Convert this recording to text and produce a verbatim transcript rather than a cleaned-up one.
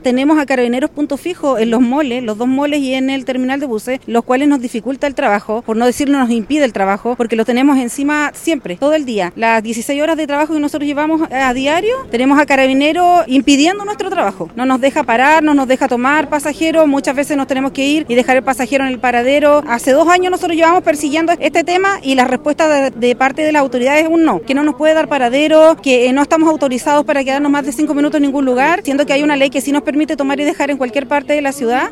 Tenemos a Carabineros punto fijo en los moles, los dos moles y en el terminal de buses, los cuales nos dificulta el trabajo, por no decir nos impide el trabajo, porque los tenemos encima siempre, todo el día. Las dieciséis horas de trabajo que nosotros llevamos a diario, tenemos a Carabineros impidiendo nuestro trabajo. No nos deja parar, no nos deja tomar pasajeros, muchas veces nos tenemos que ir y dejar el pasajero en el paradero. Hace dos años nosotros llevamos persiguiendo este tema y la respuesta de, de parte de las autoridades es un no, que no nos puede dar paradero, que no estamos autorizados para quedarnos más de cinco minutos en ningún lugar, siendo que hay una ley que sí nos permite tomar y dejar en cualquier parte de la ciudad.